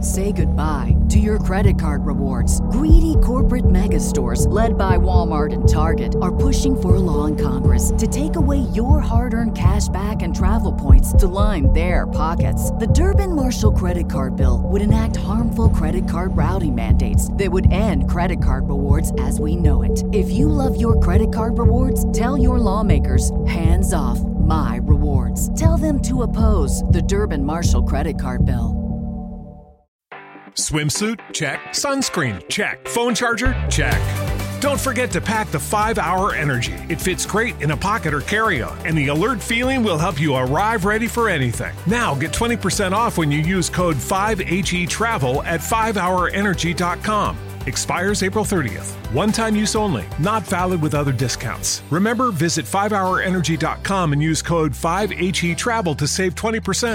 Say goodbye to your credit card rewards. Greedy corporate mega stores, led by Walmart and Target, are pushing for a law in Congress to take away your hard-earned cash back and travel points to line their pockets. The Durbin-Marshall credit card bill would enact harmful credit card routing mandates that would end credit card rewards as we know it. If you love your credit card rewards, tell your lawmakers, hands off my rewards. Tell them to oppose the Durbin-Marshall credit card bill. Swimsuit? Check. Sunscreen? Check. Phone charger? Check. Don't forget to pack the 5-Hour Energy. It fits great in a pocket or carry-on, and the alert feeling will help you arrive ready for anything. Now get 20% off when you use code 5HETRAVEL at 5hourenergy.com. Expires April 30th. One-time use only. Not valid with other discounts. Remember, visit 5hourenergy.com and use code 5HETRAVEL to save 20%.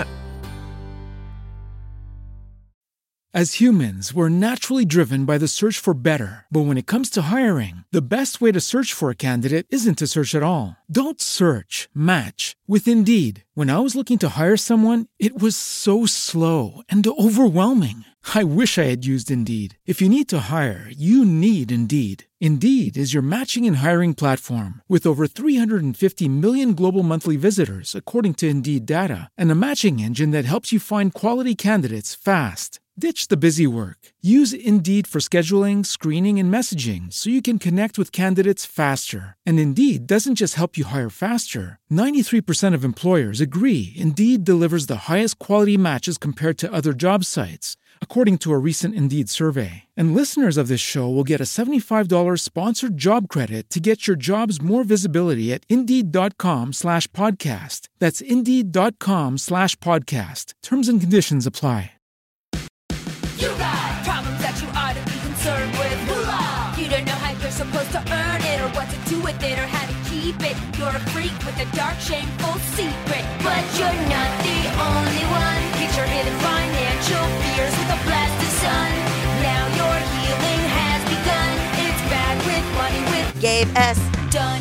As humans, we're naturally driven by the search for better. But when it comes to hiring, the best way to search for a candidate isn't to search at all. Don't search, match with Indeed. When I was looking to hire someone, it was so slow and overwhelming. I wish I had used Indeed. If you need to hire, you need Indeed. Indeed is your matching and hiring platform with over 350 million global monthly visitors, according to Indeed data, and a matching engine that helps you find quality candidates fast. Ditch the busy work. Use Indeed for scheduling, screening, and messaging so you can connect with candidates faster. And Indeed doesn't just help you hire faster. 93% of employers agree Indeed delivers the highest quality matches compared to other job sites, according to a recent Indeed survey. And listeners of this show will get a $75 sponsored job credit to get your jobs more visibility at Indeed.com/podcast. That's Indeed.com/podcast. Terms and conditions apply. You got problems that you ought to be concerned with. Moolah! You don't know how you're supposed to earn it, or what to do with it, or how to keep it. You're a freak with a dark, shameful secret. But you're not the only one. Get your hidden financial fears with a blast of sun. Now your healing has begun. It's Bad with Money with Gabe S. Dunn.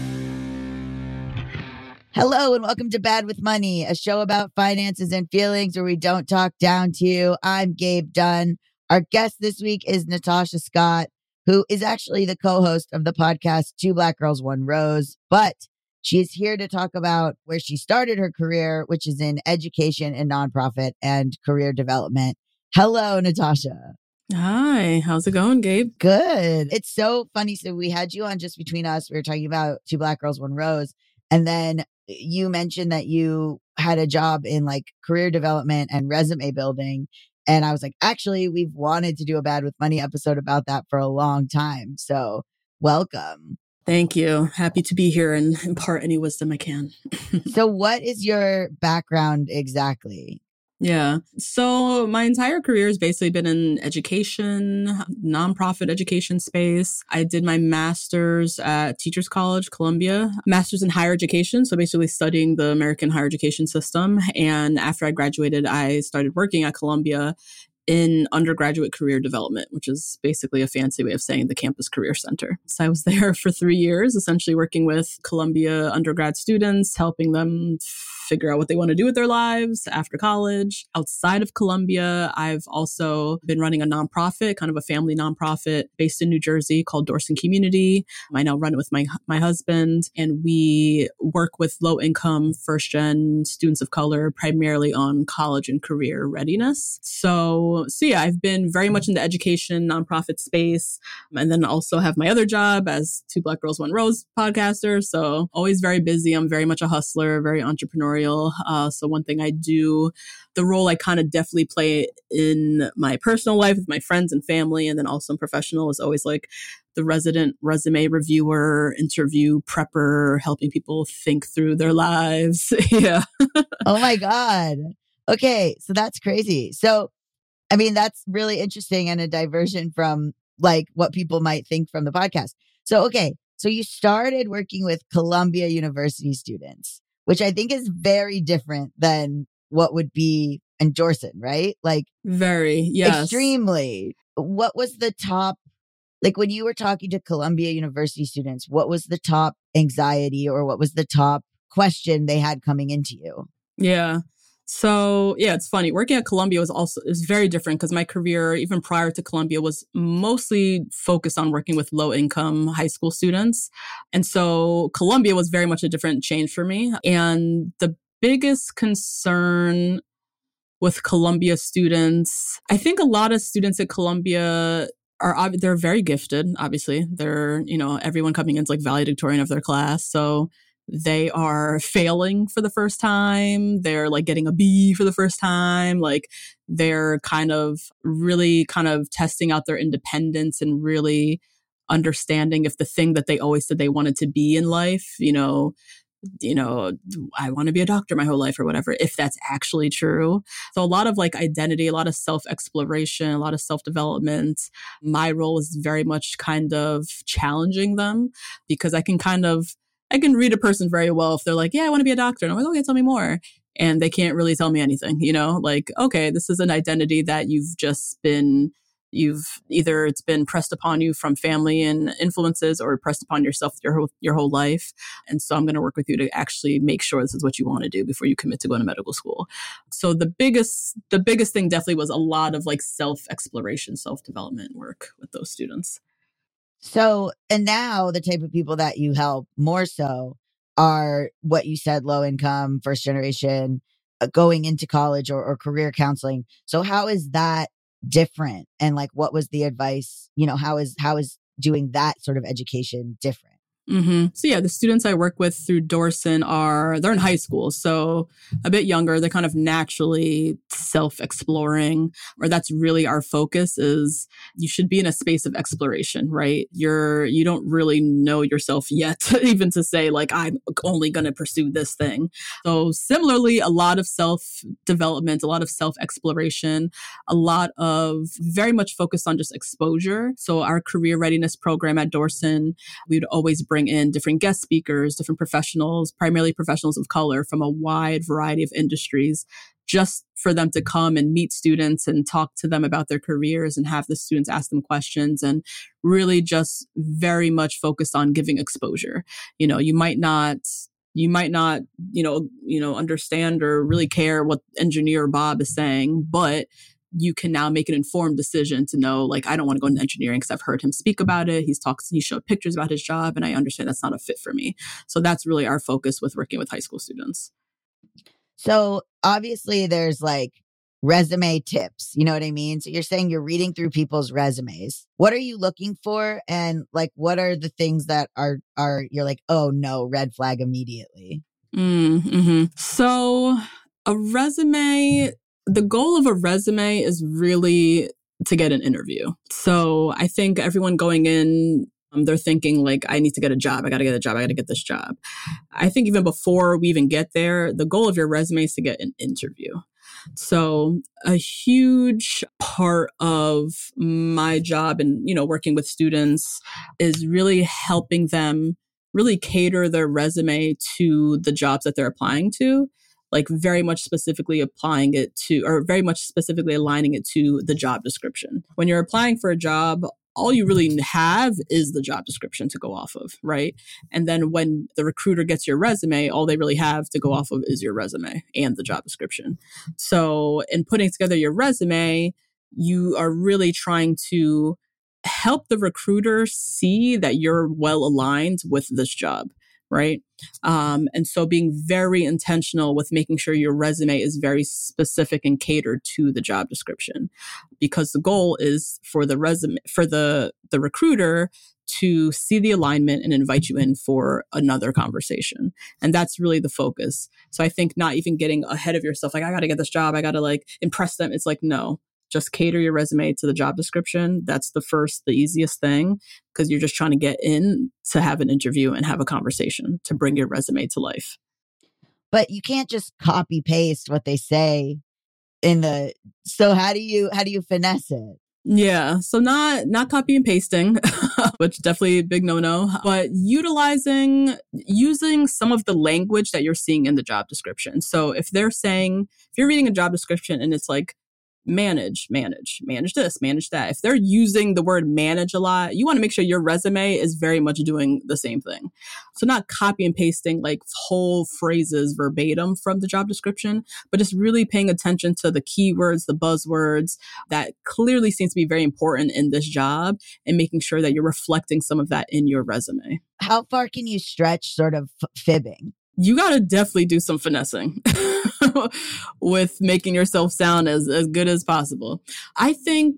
Hello and welcome to Bad with Money, a show about finances and feelings where we don't talk down to you. I'm Gabe Dunn. Our guest this week is Natasha Scott, who is actually the co-host of the podcast Two Black Girls, One Rose. But she is here to talk about where she started her career, which is in education and nonprofit and career development. Hello, Natasha. Hi, how's it going, Gabe? Good. It's so funny. So we had you on just between us. We were talking about Two Black Girls, One Rose. And then you mentioned that you had a job in like career development and resume building. And I was like, actually, we've wanted to do a Bad with Money episode about that for a long time. So welcome. Thank you. Happy to be here and impart any wisdom I can. So what is your background exactly? Yeah. So my entire career has basically been in education, nonprofit education space. I did my master's at Teachers College, Columbia, master's in higher education. So basically studying the American higher education system. And after I graduated, I started working at Columbia in undergraduate career development, which is basically a fancy way of saying the campus career center. So I was there for 3 years, essentially working with Columbia undergrad students, helping them figure out what they want to do with their lives after college. Outside of Columbia, I've also been running a nonprofit, kind of a family nonprofit based in New Jersey called Dorson Community. I now run it with my husband, and we work with low-income first-gen students of color, primarily on college and career readiness. So yeah, I've been very much in the education nonprofit space, and then also have my other job as Two Black Girls, One Rose podcaster. So always very busy. I'm very much a hustler, very entrepreneurial. So one thing I do, the role I kind of definitely play in my personal life with my friends and family, and then also in professional, is always like the resident resume reviewer, interview prepper, helping people think through their lives. Yeah. Oh my God. Okay. So that's crazy. So, I mean, that's really interesting and a diversion from like what people might think from the podcast. So, okay. So you started working with Columbia University students, which I think is very different than what would be in Dorson, right? Like very, yes. Extremely. What was the top, like when you were talking to Columbia University students, what was the top anxiety or what was the top question they had coming into you? Yeah. So yeah, it's funny. Working at Columbia is very different because my career, even prior to Columbia, was mostly focused on working with low income high school students. And so Columbia was very much a different change for me. And the biggest concern with Columbia students, I think a lot of students at Columbia they're very gifted, obviously. They're, everyone coming in is like valedictorian of their class. So they are failing for the first time. They're like getting a B for the first time. Like they're really testing out their independence and really understanding if the thing that they always said they wanted to be in life, I want to be a doctor my whole life or whatever, if that's actually true. So a lot of like identity, a lot of self-exploration, a lot of self-development. My role is very much kind of challenging them because I can read a person very well if they're like, yeah, I want to be a doctor. And I'm like, okay, tell me more. And they can't really tell me anything, like, okay, this is an identity that it's been pressed upon you from family and influences or pressed upon yourself your whole life. And so I'm going to work with you to actually make sure this is what you want to do before you commit to going to medical school. So the biggest thing definitely was a lot of like self-exploration, self-development work with those students. So, and now the type of people that you help more so are what you said, low income, first generation, going into college or career counseling. So how is that different? And like, what was the advice? How is doing that sort of education different? Mm-hmm. So yeah, the students I work with through Dorson they're in high school, so a bit younger. They're kind of naturally self-exploring, or that's really our focus is you should be in a space of exploration, right? You don't really know yourself yet, even to say like, I'm only going to pursue this thing. So similarly, a lot of self-development, a lot of self-exploration, a lot of very much focused on just exposure. So our career readiness program at Dorson, we would always bring in different guest speakers, different professionals, primarily professionals of color from a wide variety of industries, just for them to come and meet students and talk to them about their careers and have the students ask them questions and really just very much focused on giving exposure. You might not, understand or really care what engineer Bob is saying, but you can now make an informed decision to know, like, I don't want to go into engineering because I've heard him speak about it. He showed pictures about his job and I understand that's not a fit for me. So that's really our focus with working with high school students. So obviously there's like resume tips, you know what I mean? So you're saying you're reading through people's resumes. What are you looking for? And like, what are the things that are you're like, oh no, red flag immediately? Mm-hmm. So a resume, the goal of a resume is really to get an interview. So I think everyone going in, they're thinking like, I need to get a job. I got to get a job. I got to get this job. I think even before we even get there, the goal of your resume is to get an interview. So a huge part of my job and, working with students is really helping them really cater their resume to the jobs that they're applying to. Like very much specifically aligning it to the job description. When you're applying for a job, all you really have is the job description to go off of, right? And then when the recruiter gets your resume, all they really have to go off of is your resume and the job description. So in putting together your resume, you are really trying to help the recruiter see that you're well aligned with this job. Right. And so being very intentional with making sure your resume is very specific and catered to the job description, because the goal is for the recruiter to see the alignment and invite you in for another conversation. And that's really the focus. So I think not even getting ahead of yourself, like, I got to get this job, I got to like impress them. It's like, no. Just cater your resume to the job description. That's the easiest thing, because you're just trying to get in to have an interview and have a conversation to bring your resume to life. But you can't just copy paste what they say so how do you finesse it? Yeah. So not copy and pasting, which definitely a big no-no, but using some of the language that you're seeing in the job description. So if you're reading a job description and it's like, manage this, manage that. If they're using the word manage a lot, you want to make sure your resume is very much doing the same thing. So not copy and pasting like whole phrases verbatim from the job description, but just really paying attention to the keywords, the buzzwords that clearly seems to be very important in this job, and making sure that you're reflecting some of that in your resume. How far can you stretch sort of fibbing? You got to definitely do some finessing with making yourself sound as good as possible. I think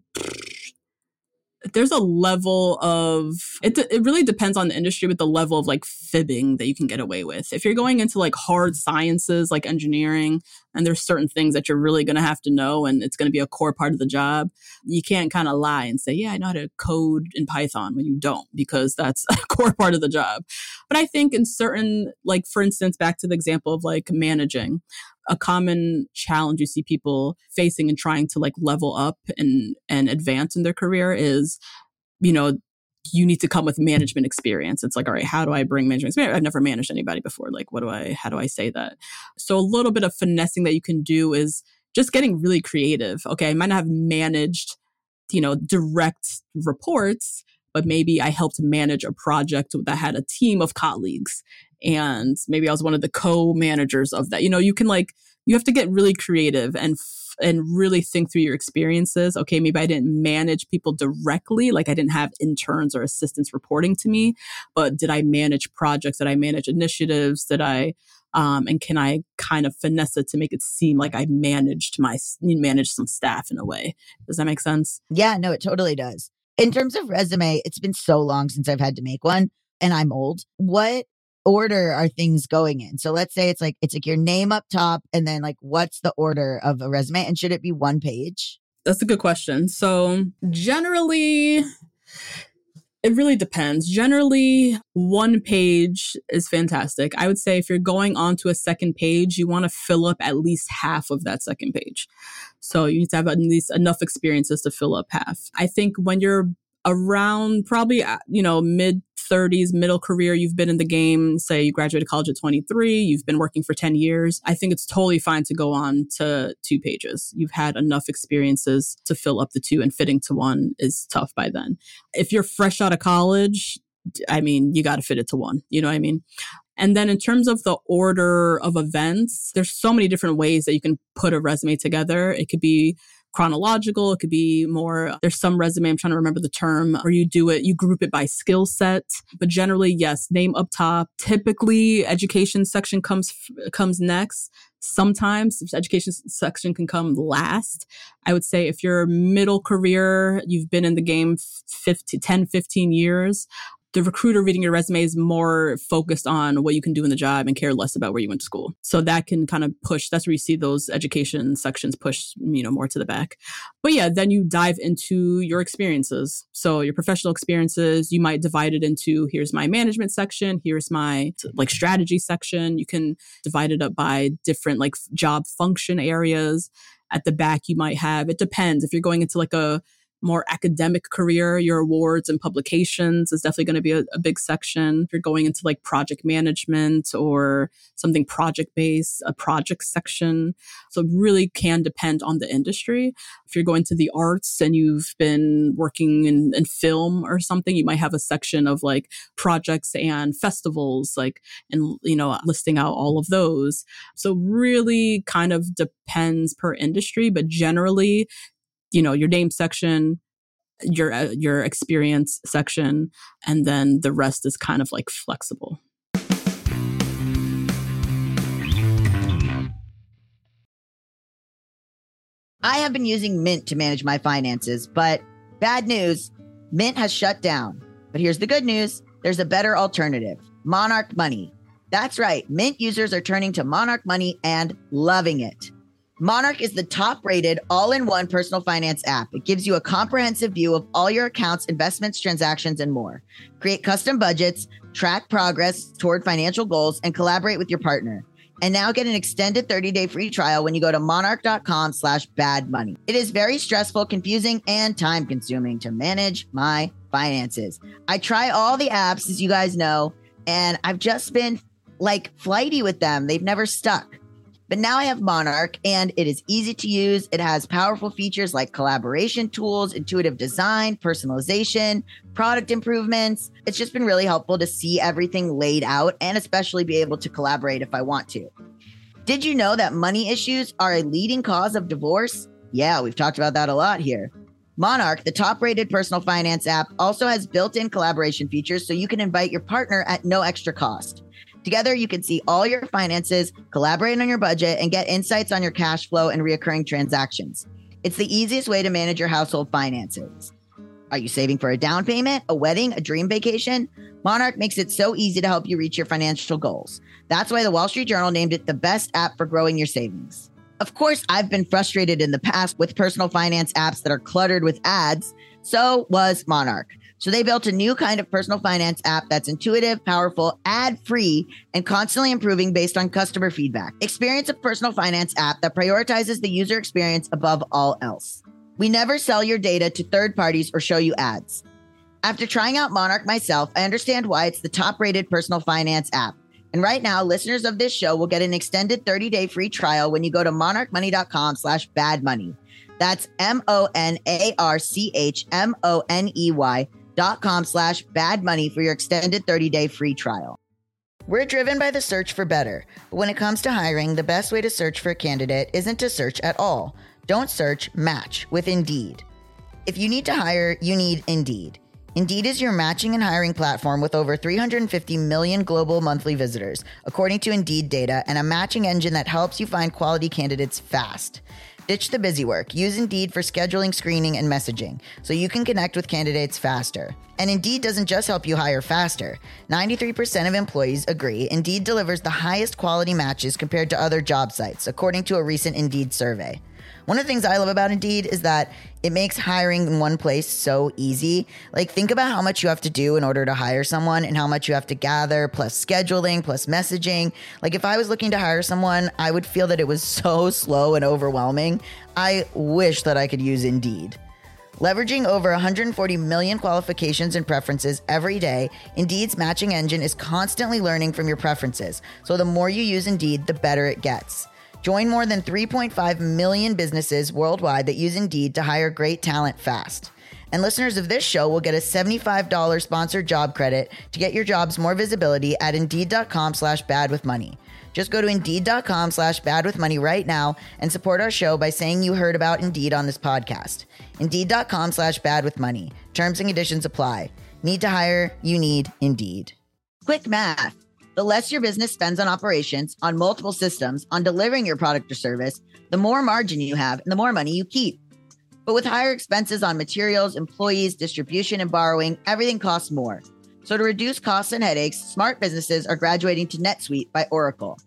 there's a level of, it really depends on the industry, with the level of like fibbing that you can get away with. If you're going into like hard sciences, like engineering, and there's certain things that you're really going to have to know, and it's going to be a core part of the job, you can't kind of lie and say, yeah, I know how to code in Python, when you don't, because that's a core part of the job. But I think in certain, like for instance, back to the example of like managing, a common challenge you see people facing and trying to like level up and advance in their career is, you know, you need to come with management experience. It's like, all right, how do I bring management experience? I've never managed anybody before. Like, how do I say that? So a little bit of finessing that you can do is just getting really creative. Okay, I might not have managed, you know, direct reports, but maybe I helped manage a project that had a team of colleagues. And maybe I was one of the co-managers of that. You know, you can like, you have to get really creative and really think through your experiences. Okay, maybe I didn't manage people directly. Like I didn't have interns or assistants reporting to me, but did I manage projects? Did I manage initiatives? Did I, and can I kind of finesse it to make it seem like I managed some staff in a way? Does that make sense? Yeah, no, it totally does. In terms of resume, it's been so long since I've had to make one, and I'm old. What order are things going in? So let's say it's like your name up top, and then like what's the order of a resume, and should it be one page? That's a good question. So generally, it really depends. Generally, one page is fantastic. I would say if you're going on to a second page, you want to fill up at least half of that second page. So you need to have at least enough experiences to fill up half. I think when you're around probably, you know, mid-30s, middle career, you've been in the game, say you graduated college at 23, you've been working for 10 years. I think it's totally fine to go on to 2 pages. You've had enough experiences to fill up the 2, and fitting to 1 is tough by then. If you're fresh out of college, I mean, you got to fit it to 1. You know what I mean? And then in terms of the order of events, there's so many different ways that you can put a resume together. It could be chronological. It could be more, there's some resume, I'm trying to remember the term, where you group it by skill set. But generally, yes, name up top. Typically, education section comes next. Sometimes the education section can come last. I would say if you're middle career, you've been in the game 10, 15 years, the recruiter reading your resume is more focused on what you can do in the job and care less about where you went to school. So that can kind of push, that's where you see those education sections push, you know, more to the back. But yeah, then you dive into your experiences. So your professional experiences, you might divide it into, here's my management section, here's my like strategy section. You can divide it up by different like job function areas. At the back, you might have, it depends. If you're going into like a more academic career, your awards and publications is definitely going to be a big section. If you're going into like project management or something project-based, a project section. So it really can depend on the industry. If you're going to the arts and you've been working in film or something, you might have a section of like projects and festivals, like, and, you know, listing out all of those. So really kind of depends per industry, but generally, you know, your name section, your experience section, and then the rest is kind of like flexible. I have been using Mint to manage my finances, but bad news, Mint has shut down. But here's the good news. There's a better alternative, Monarch Money. That's right. Mint users are turning to Monarch Money and loving it. Monarch is the top-rated all-in-one personal finance app. It gives you a comprehensive view of all your accounts, investments, transactions, and more. Create custom budgets, track progress toward financial goals, and collaborate with your partner. And now get an extended 30-day free trial when you go to monarch.com/badmoney. It is very stressful, confusing, and time-consuming to manage my finances. I try all the apps, as you guys know, and I've just been like flighty with them. They've never stuck. But now I have Monarch, and it is easy to use. It has powerful features like collaboration tools, intuitive design, personalization, product improvements. It's just been really helpful to see everything laid out and especially be able to collaborate if I want to. Did you know that money issues are a leading cause of divorce? Yeah, we've talked about that a lot here. Monarch, the top-rated personal finance app, also has built-in collaboration features so you can invite your partner at no extra cost. Together, you can see all your finances, collaborate on your budget, and get insights on your cash flow and reoccurring transactions. It's the easiest way to manage your household finances. Are you saving for a down payment, a wedding, a dream vacation? Monarch makes it so easy to help you reach your financial goals. That's why the Wall Street Journal named it the best app for growing your savings. Of course, I've been frustrated in the past with personal finance apps that are cluttered with ads. So was Monarch. So they built a new kind of personal finance app that's intuitive, powerful, ad-free, and constantly improving based on customer feedback. Experience a personal finance app that prioritizes the user experience above all else. We never sell your data to third parties or show you ads. After trying out Monarch myself, I understand why it's the top-rated personal finance app. And right now, listeners of this show will get an extended 30-day free trial when you go to monarchmoney.com/badmoney. That's monarchmoney.com/badmoney for your extended 30-day free trial. We're driven by the search for better. But when it comes to hiring, the best way to search for a candidate isn't to search at all. Don't search, match with Indeed. If you need to hire, you need Indeed. Indeed is your matching and hiring platform with over 350 million global monthly visitors, according to Indeed data, and a matching engine that helps you find quality candidates fast. Ditch the busy work. Use Indeed for scheduling, screening, and messaging so you can connect with candidates faster. And Indeed doesn't just help you hire faster. 93% of employees agree Indeed delivers the highest quality matches compared to other job sites, according to a recent Indeed survey. One of the things I love about Indeed is that it makes hiring in one place so easy. Like, think about how much you have to do in order to hire someone and how much you have to gather, plus scheduling, plus messaging. Like, if I was looking to hire someone, I would feel that it was so slow and overwhelming. I wish that I could use Indeed. Leveraging over 140 million qualifications and preferences every day, Indeed's matching engine is constantly learning from your preferences. So the more you use Indeed, the better it gets. Join more than 3.5 million businesses worldwide that use Indeed to hire great talent fast. And listeners of this show will get a $75 sponsored job credit to get your jobs more visibility at Indeed.com/badwithmoney. Just go to Indeed.com/badwithmoney right now and support our show by saying you heard about Indeed on this podcast. Indeed.com/badwithmoney. Terms and conditions apply. Need to hire? You need Indeed. Quick math. The less your business spends on operations, on multiple systems, on delivering your product or service, the more margin you have and the more money you keep. But with higher expenses on materials, employees, distribution, and borrowing, everything costs more. So to reduce costs and headaches, smart businesses are graduating to NetSuite by Oracle.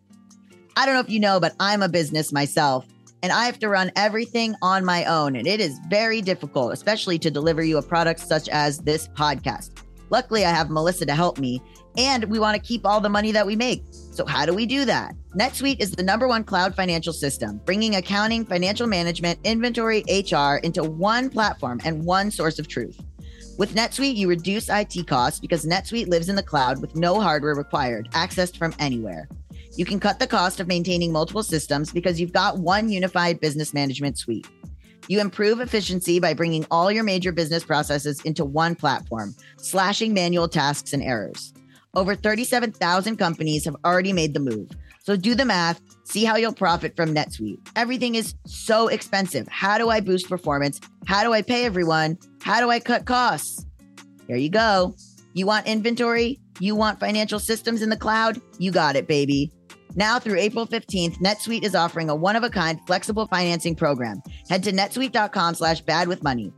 I don't know if you know, but I'm a business myself, and I have to run everything on my own, and it is very difficult, especially to deliver you a product such as this podcast. Luckily, I have Melissa to help me, and we want to keep all the money that we make. So how do we do that? NetSuite is the #1 cloud financial system, bringing accounting, financial management, inventory, HR into one platform and one source of truth. With NetSuite, you reduce IT costs because NetSuite lives in the cloud with no hardware required, accessed from anywhere. You can cut the cost of maintaining multiple systems because you've got one unified business management suite. You improve efficiency by bringing all your major business processes into one platform, slashing manual tasks and errors. Over 37,000 companies have already made the move. So do the math, see how you'll profit from NetSuite. Everything is so expensive. How do I boost performance? How do I pay everyone? How do I cut costs? Here you go. You want inventory? You want financial systems in the cloud? You got it, baby. Now through April 15th, NetSuite is offering a one-of-a-kind flexible financing program. Head to netsuite.com/badwithmoney.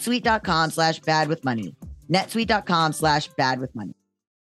netsuite.com/badwithmoney. netsuite.com/badwithmoney.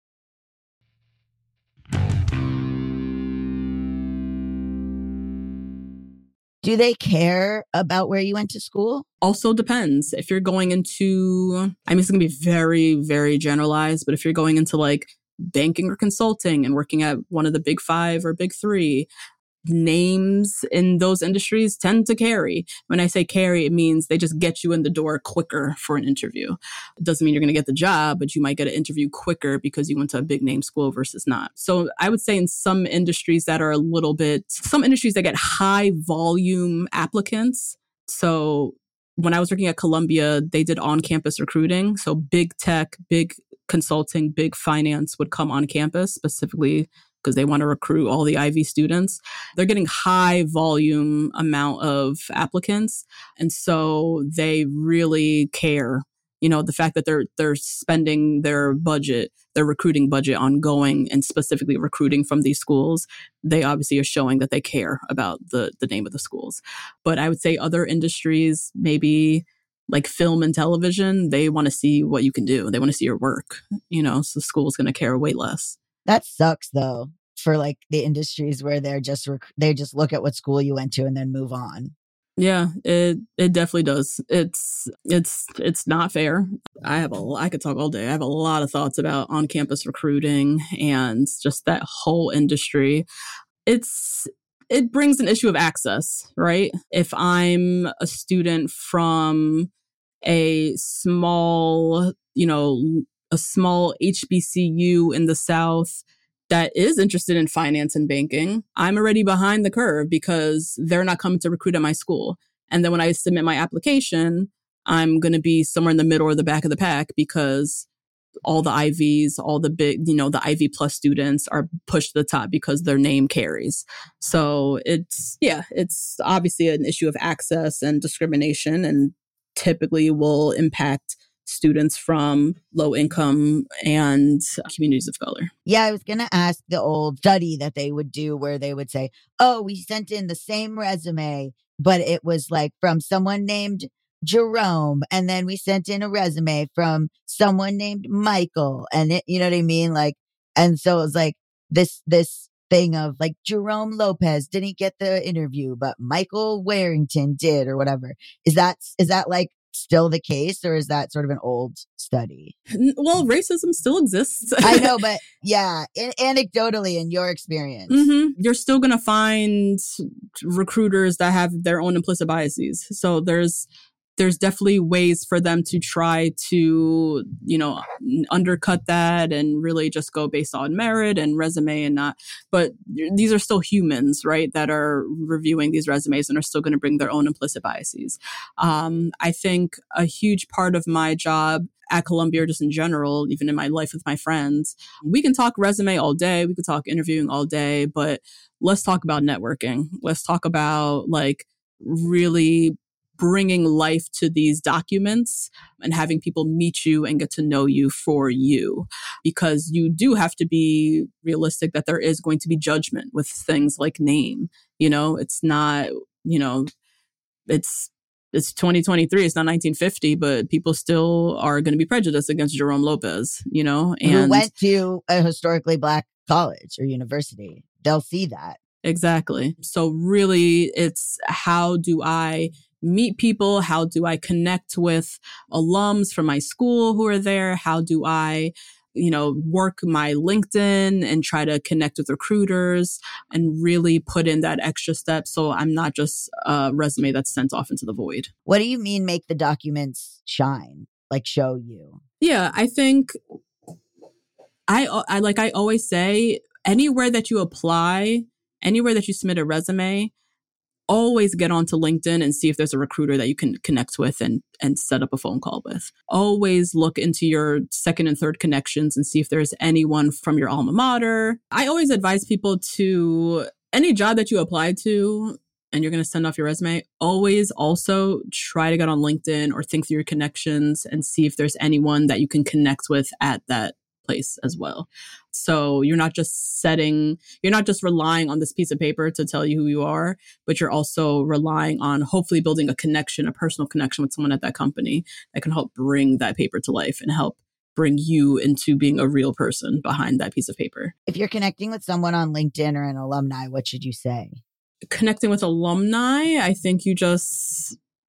Do they care about where you went to school? Also depends. If you're going into, it's going to be very, very generalized, but if you're going into like banking or consulting and working at one of the big 5 or big 3, names in those industries tend to carry. When I say carry, it means they just get you in the door quicker for an interview. It doesn't mean you're going to get the job, but you might get an interview quicker because you went to a big name school versus not. So I would say in some industries that are some industries that get high volume applicants. So when I was working at Columbia, they did on-campus recruiting. So big tech, big consulting, big finance would come on campus specifically because they want to recruit all the Ivy students. They're getting high volume amount of applicants. And so they really care. The fact that they're spending their recruiting budget on going and specifically recruiting from these schools, they obviously are showing that they care about the name of the schools. But I would say other industries, maybe like film and television, they want to see what you can do. They want to see your work, so the school's going to care way less. That sucks though, for like the industries where they just look at what school you went to and then move on. Yeah, it definitely does. It's not fair. I could talk all day. I have a lot of thoughts about on-campus recruiting and just that whole industry. It brings an issue of access, right? If I'm a student from a small HBCU in the South that is interested in finance and banking, I'm already behind the curve because they're not coming to recruit at my school. And then when I submit my application, I'm going to be somewhere in the middle or the back of the pack because all the Ivies, all the big, the Ivy Plus students are pushed to the top because their name carries. So it's obviously an issue of access and discrimination, and typically will impact students from low income and communities of color. Yeah, I was going to ask the old study that they would do where they would say, oh, we sent in the same resume, but it was like from someone named Jerome. And then we sent in a resume from someone named Michael. And it, you know what I mean? Like, and so it was like this thing of like Jerome Lopez didn't get the interview, but Michael Warrington did, or whatever. Is that like still the case, or is that sort of an old study? Well, racism still exists. I know, but yeah, anecdotally in your experience. Mm-hmm. You're still going to find recruiters that have their own implicit biases. So there's definitely ways for them to try to, undercut that and really just go based on merit and resume and not. But these are still humans, right, that are reviewing these resumes and are still going to bring their own implicit biases. I think a huge part of my job at Columbia, or just in general, even in my life with my friends, we can talk resume all day. We could talk interviewing all day, but let's talk about networking. Let's talk about like really bringing life to these documents and having people meet you and get to know you for you. Because you do have to be realistic that there is going to be judgment with things like name. It's not, it's 2023, it's not 1950, but people still are going to be prejudiced against Jerome Lopez, and who went to a historically Black college or university. They'll see that. Exactly. So really, it's how do I meet people? How do I connect with alums from my school who are there? How do I, work my LinkedIn and try to connect with recruiters and really put in that extra step so I'm not just a resume that's sent off into the void. What do you mean make the documents shine, like show you? Yeah, I think I always say, anywhere that you apply, anywhere that you submit a resume, always get onto LinkedIn and see if there's a recruiter that you can connect with and set up a phone call with. Always look into your second and third connections and see if there's anyone from your alma mater. I always advise people to, any job that you apply to and you're going to send off your resume, always also try to get on LinkedIn or think through your connections and see if there's anyone that you can connect with at that place as well. So you're not just relying on this piece of paper to tell you who you are, but you're also relying on hopefully building a personal connection with someone at that company that can help bring that paper to life and help bring you into being a real person behind that piece of paper. If you're connecting with someone on LinkedIn or an alumni, what should you say? Connecting with alumni, I think you just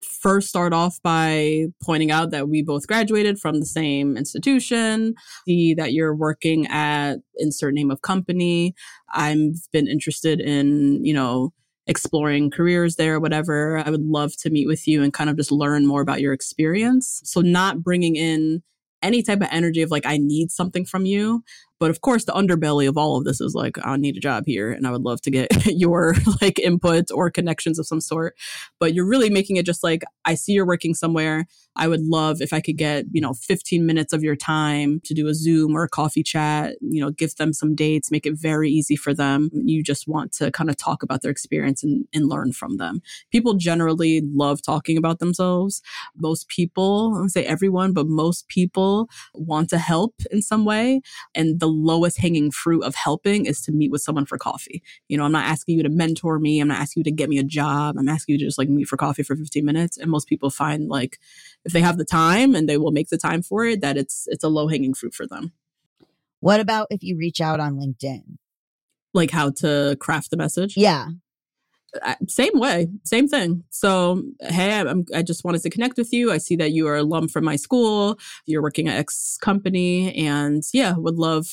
first start off by pointing out that we both graduated from the same institution, see that you're working at insert name of company. I've been interested in, exploring careers there, whatever. I would love to meet with you and kind of just learn more about your experience. So not bringing in any type of energy of like, I need something from you. But of course, the underbelly of all of this is like, I need a job here and I would love to get your like input or connections of some sort. But you're really making it just like, I see you're working somewhere. I would love if I could get, 15 minutes of your time to do a Zoom or a coffee chat, give them some dates, make it very easy for them. You just want to kind of talk about their experience and learn from them. People generally love talking about themselves. Most people, I won't say everyone, but most people want to help in some way. And the lowest hanging fruit of helping is to meet with someone for coffee. I'm not asking you to mentor me. I'm not asking you to get me a job. I'm asking you to just like meet for coffee for 15 minutes. And most people find like, if they have the time and they will make the time for it, that it's a low hanging fruit for them. What about if you reach out on LinkedIn? Like how to craft the message? Yeah. Same way, same thing. So, hey, I just wanted to connect with you. I see that you are an alum from my school. You're working at X company, and yeah, would love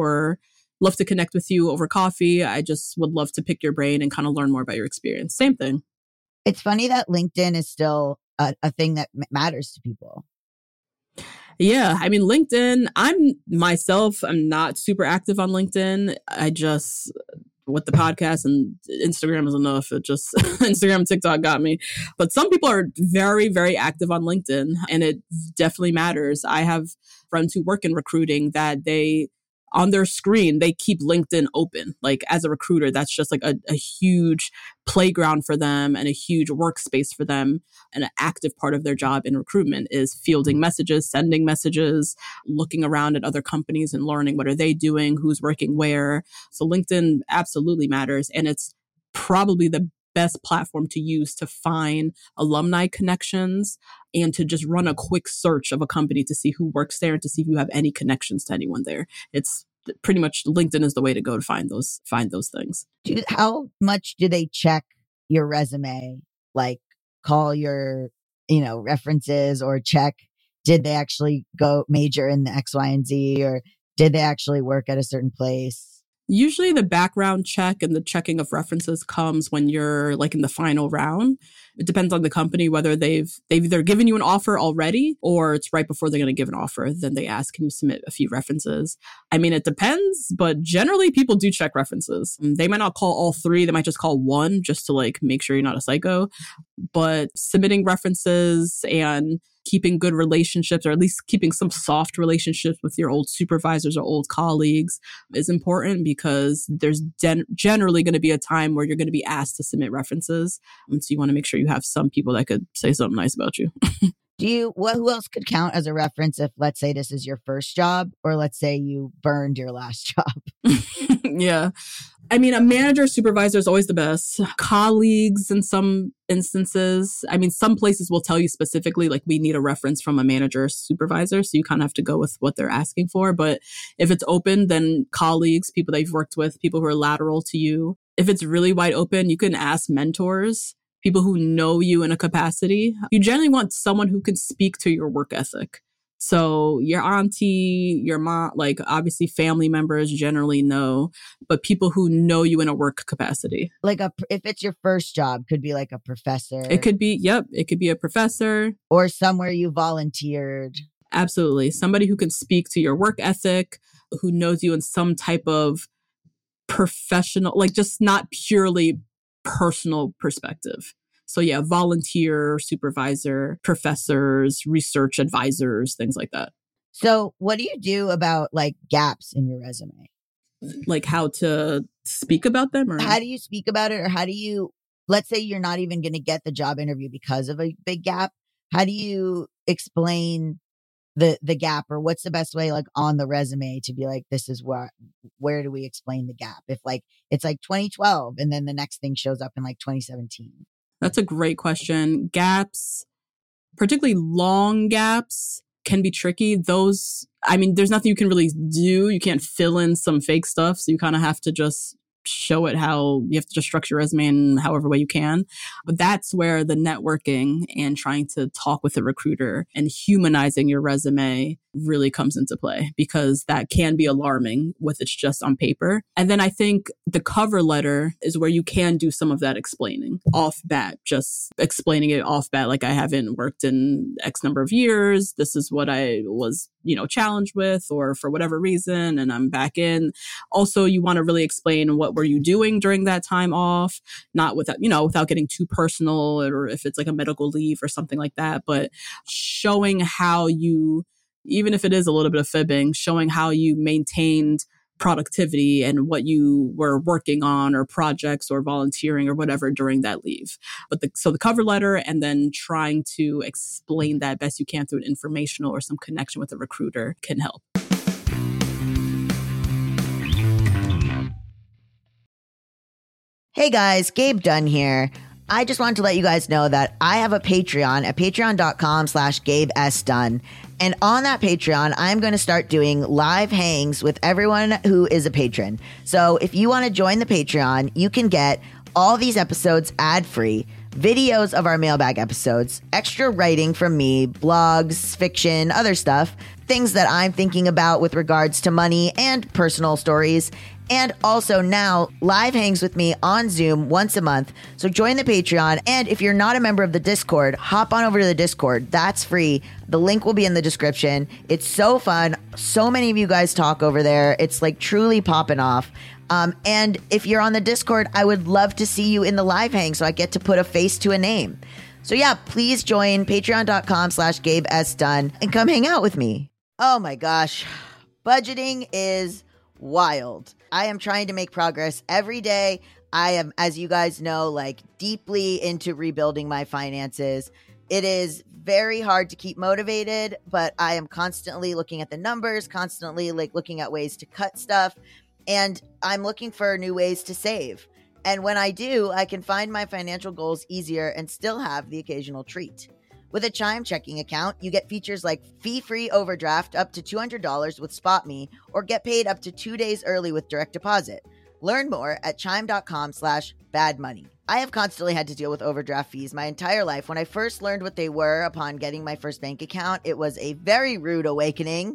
to connect with you over coffee. I just would love to pick your brain and kind of learn more about your experience. Same thing. It's funny that LinkedIn is still a thing that matters to people. Yeah. I mean, LinkedIn, I'm not super active on LinkedIn. With the podcast and Instagram is enough. It just, Instagram and TikTok got me. But some people are very, very active on LinkedIn and it definitely matters. I have friends who work in recruiting that on their screen, they keep LinkedIn open. Like as a recruiter, that's just like a huge playground for them and a huge workspace for them. And an active part of their job in recruitment is fielding messages, sending messages, looking around at other companies and learning what are they doing, who's working where. So LinkedIn absolutely matters. And it's probably the best platform to use to find alumni connections and to just run a quick search of a company to see who works there and to see if you have any connections to anyone there. It's pretty much LinkedIn is the way to go to find those things. How much do they check your resume? Like call your, references or check, did they actually go major in the X, Y, and Z, or did they actually work at a certain place? Usually the background check and the checking of references comes when you're like in the final round. It depends on the company, whether they've either given you an offer already or it's right before they're going to give an offer. Then they ask, can you submit a few references? I mean, it depends, but generally people do check references. They might not call all three. They might just call one just to like make sure you're not a psycho. But submitting references and keeping good relationships, or at least keeping some soft relationships with your old supervisors or old colleagues is important because there's generally going to be a time where you're going to be asked to submit references. And so you want to make sure you have some people that could say something nice about you. Who else could count as a reference if, let's say, this is your first job, or let's say you burned your last job? Yeah. I mean, a manager, supervisor is always the best. Colleagues in some instances. I mean, some places will tell you specifically, like, we need a reference from a manager or supervisor. So you kind of have to go with what they're asking for. But if it's open, then colleagues, people that you've worked with, people who are lateral to you. If it's really wide open, you can ask mentors, people who know you in a capacity. You generally want someone who can speak to your work ethic. So your auntie, your mom, like obviously family members generally know, but people who know you in a work capacity. Like if it's your first job, could be like a professor. It could be, it could be a professor. Or somewhere you volunteered. Absolutely. Somebody who can speak to your work ethic, who knows you in some type of professional, like just not purely personal perspective. So yeah, volunteer, supervisor, professors, research advisors, things like that. So what do you do about like gaps in your resume? Like how to speak about them? Or how do you speak about it? Or how do you, let's say you're not even going to get the job interview because of a big gap. How do you explain the gap, or what's the best way like on the resume to be like, this is where do we explain the gap? If like, it's like 2012 and then the next thing shows up in like 2017. That's a great question. Gaps, particularly long gaps, can be tricky. Those, I mean, there's nothing you can really do. You can't fill in some fake stuff. So you kind of have to just show it how you have to just structure your resume in however way you can. But that's where the networking and trying to talk with a recruiter and humanizing your resume really comes into play, because that can be alarming with it's just on paper. And then I think the cover letter is where you can do some of that explaining off bat, just explaining it off bat. Like, I haven't worked in X number of years. This is what I was, challenged with, or for whatever reason, and I'm back in. Also, you want to really explain what were you doing during that time off, not without getting too personal, or if it's like a medical leave or something like that, but showing how you, even if it is a little bit of fibbing, showing how you maintained productivity and what you were working on, or projects or volunteering or whatever during that leave. So the cover letter, and then trying to explain that best you can through an informational or some connection with a recruiter can help. Hey guys, Gabe Dunn here. I just wanted to let you guys know that I have a Patreon at patreon.com/GabeSDunn. And on that Patreon, I'm going to start doing live hangs with everyone who is a patron. So if you want to join the Patreon, you can get all these episodes ad-free, videos of our mailbag episodes, extra writing from me, blogs, fiction, other stuff, things that I'm thinking about with regards to money and personal stories. And also now live hangs with me on Zoom once a month. So join the Patreon. And if you're not a member of the Discord, hop on over to the Discord. That's free. The link will be in the description. It's so fun. So many of you guys talk over there. It's like truly popping off. And if you're on the Discord, I would love to see you in the live hang, so I get to put a face to a name. So yeah, please join patreon.com/GabeSDunn and come hang out with me. Oh my gosh. Budgeting is wild. I am trying to make progress every day. I am, as you guys know, like deeply into rebuilding my finances. It is very hard to keep motivated, but I am constantly looking at the numbers, constantly like looking at ways to cut stuff. And I'm looking for new ways to save. And when I do, I can find my financial goals easier and still have the occasional treat. With a Chime checking account, you get features like fee-free overdraft up to $200 with SpotMe, or get paid up to 2 days early with direct deposit. Learn more at chime.com/badmoney. I have constantly had to deal with overdraft fees my entire life. When I first learned what they were upon getting my first bank account, it was a very rude awakening.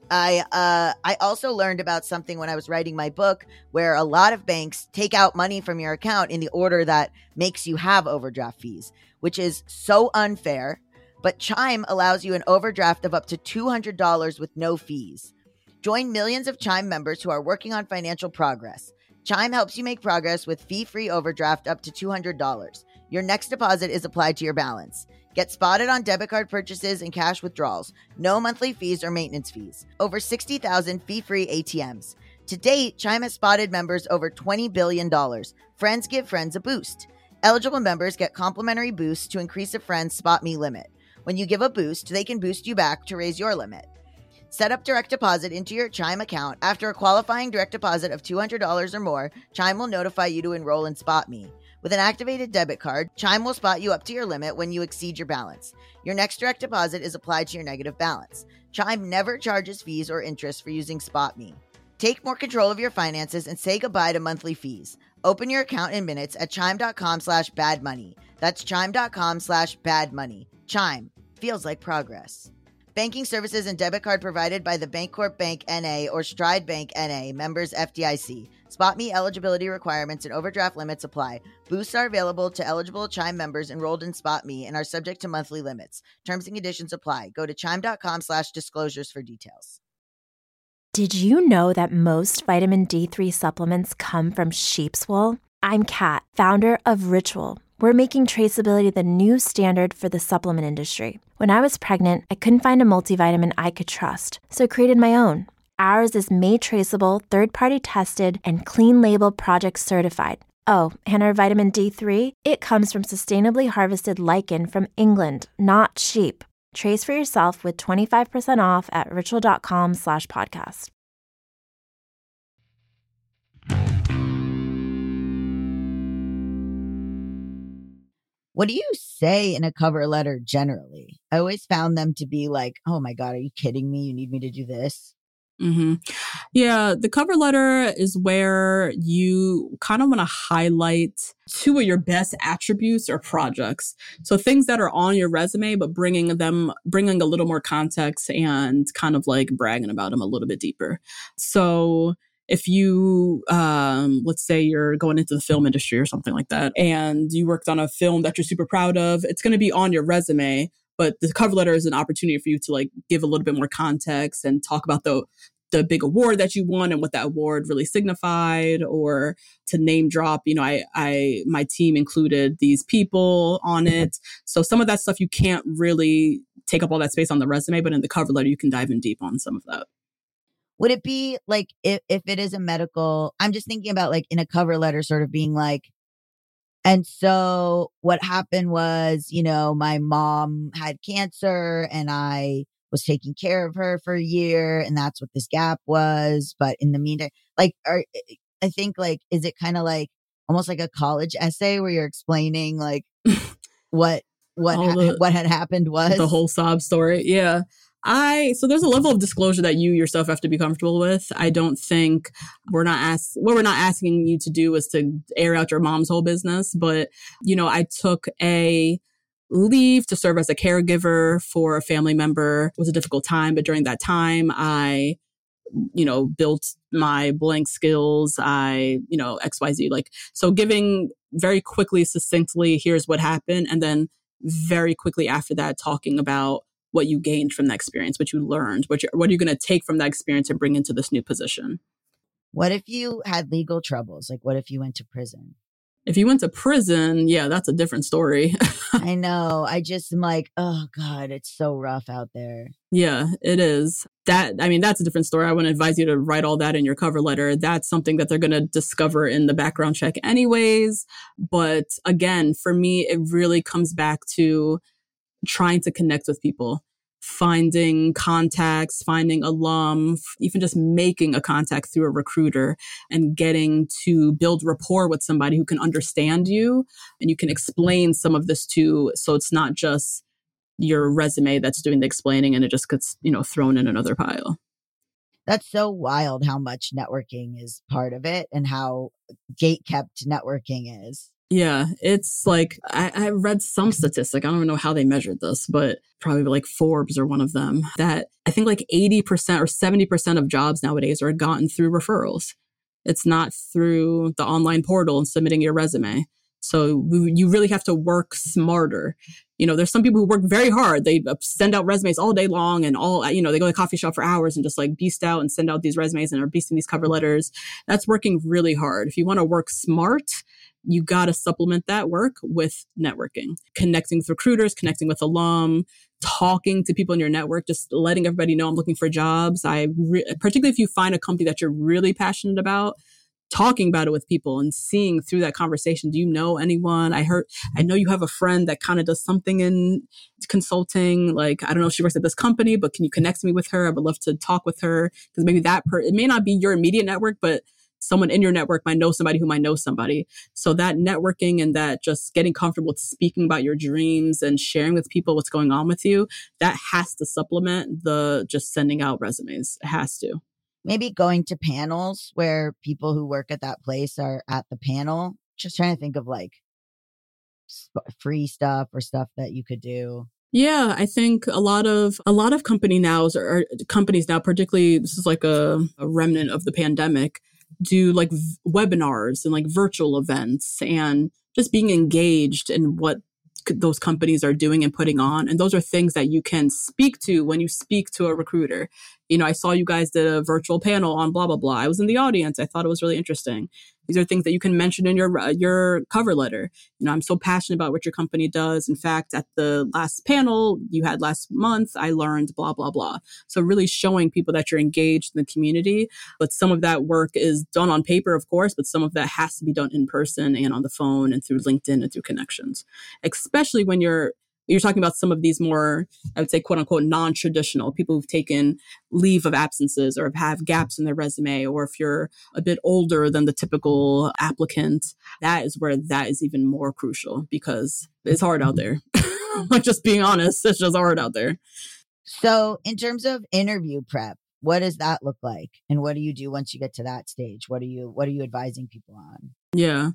I also learned about something when I was writing my book, where a lot of banks take out money from your account in the order that makes you have overdraft fees, which is so unfair. But Chime allows you an overdraft of up to $200 with no fees. Join millions of Chime members who are working on financial progress. Chime helps you make progress with fee-free overdraft up to $200. Your next deposit is applied to your balance. Get spotted on debit card purchases and cash withdrawals. No monthly fees or maintenance fees. Over 60,000 fee-free ATMs. To date, Chime has spotted members over $20 billion. Friends give friends a boost. Eligible members get complimentary boosts to increase a friend's SpotMe limit. When you give a boost, they can boost you back to raise your limit. Set up direct deposit into your Chime account. After a qualifying direct deposit of $200 or more, Chime will notify you to enroll in SpotMe. With an activated debit card, Chime will spot you up to your limit when you exceed your balance. Your next direct deposit is applied to your negative balance. Chime never charges fees or interest for using SpotMe. Take more control of your finances and say goodbye to monthly fees. Open your account in minutes at chime.com/badmoney. That's chime.com/badmoney. Chime. Feels like progress. Banking services and debit card provided by the Bancorp Bank N.A. or Stride Bank N.A., members FDIC. SpotMe eligibility requirements and overdraft limits apply. Boosts are available to eligible Chime members enrolled in SpotMe and are subject to monthly limits. Terms and conditions apply. Go to chime.com/disclosures for details. Did you know that most vitamin D3 supplements come from sheep's wool? I'm Kat, founder of Ritual. We're making traceability the new standard for the supplement industry. When I was pregnant, I couldn't find a multivitamin I could trust, so I created my own. Ours is made traceable, third-party tested, and clean label project certified. Oh, and our vitamin D3? It comes from sustainably harvested lichen from England, not sheep. Trace for yourself with 25% off at ritual.com/podcast. What do you say in a cover letter generally? I always found them to be like, oh my God, are you kidding me? You need me to do this? Yeah, the cover letter is where you kind of want to highlight two of your best attributes or projects. So things that are on your resume, but bringing a little more context and kind of like bragging about them a little bit deeper. So if you, let's say you're going into the film industry or something like that, and you worked on a film that you're super proud of, it's going to be on your resume. But the cover letter is an opportunity for you to like give a little bit more context and talk about the big award that you won and what that award really signified, or to name drop, my team included these people on it. So some of that stuff you can't really take up all that space on the resume, but in the cover letter, you can dive in deep on some of that. Would it be like if it is a medical, I'm just thinking about like in a cover letter sort of being like, and so what happened was, my mom had cancer and I was taking care of her for a year, and that's what this gap was. But in the meantime, I think like, is it kind of like almost like a college essay where you're explaining like what had happened was the whole sob story? Yeah. So there's a level of disclosure that you yourself have to be comfortable with. I don't think what we're not asking you to do is to air out your mom's whole business. But, I took a leave to serve as a caregiver for a family member. It was a difficult time, but during that time, I, built my blank skills. XYZ, so giving very quickly, succinctly, here's what happened. And then very quickly after that, talking about what you gained from that experience, what you learned, what are you going to take from that experience and bring into this new position? What if you had legal troubles? Like, what if you went to prison? If you went to prison, yeah, that's a different story. I know. I just am like, oh God, it's so rough out there. Yeah, it is. That's a different story. I wouldn't advise you to write all that in your cover letter. That's something that they're going to discover in the background check anyways. But again, for me, it really comes back to trying to connect with people, finding contacts, finding alum, even just making a contact through a recruiter and getting to build rapport with somebody who can understand you and you can explain some of this to, so it's not just your resume that's doing the explaining and it just gets, thrown in another pile. That's so wild how much networking is part of it and how gatekept networking is. Yeah, it's like, I read some statistic. I don't even know how they measured this, but probably like Forbes or one of them, that I think like 80% or 70% of jobs nowadays are gotten through referrals. It's not through the online portal and submitting your resume. So you really have to work smarter. There's some people who work very hard. They send out resumes all day long and they go to the coffee shop for hours and just like beast out and send out these resumes and are beasting these cover letters. That's working really hard. If you want to work smart, you got to supplement that work with networking, connecting with recruiters, connecting with alum, talking to people in your network, just letting everybody know I'm looking for jobs. Particularly if you find a company that you're really passionate about, talking about it with people and seeing through that conversation. Do you know anyone? I know you have a friend that kind of does something in consulting. Like, I don't know if she works at this company, but can you connect me with her? I would love to talk with her because maybe it may not be your immediate network, but someone in your network might know somebody who might know somebody. So that networking and that just getting comfortable with speaking about your dreams and sharing with people what's going on with you, that has to supplement the just sending out resumes. It has to. Maybe going to panels where people who work at that place are at the panel. Just trying to think of like free stuff or stuff that you could do. Yeah, I think a lot of companies now, particularly this is like a remnant of the pandemic, do like webinars and like virtual events and just being engaged in what those companies are doing and putting on. And those are things that you can speak to when you speak to a recruiter. I saw you guys did a virtual panel on blah, blah, blah. I was in the audience. I thought it was really interesting. These are things that you can mention in your cover letter. I'm so passionate about what your company does. In fact, at the last panel you had last month, I learned blah, blah, blah. So really showing people that you're engaged in the community. But some of that work is done on paper, of course, but some of that has to be done in person and on the phone and through LinkedIn and through connections, especially when you're talking about some of these more, I would say, quote unquote, non-traditional people who've taken leave of absences or have gaps in their resume, or if you're a bit older than the typical applicant, that is where that is even more crucial because it's hard out there. Like, just being honest, it's just hard out there. So in terms of interview prep, What does that look like? And what do you do once you get to that stage? What are you advising people on? Yeah.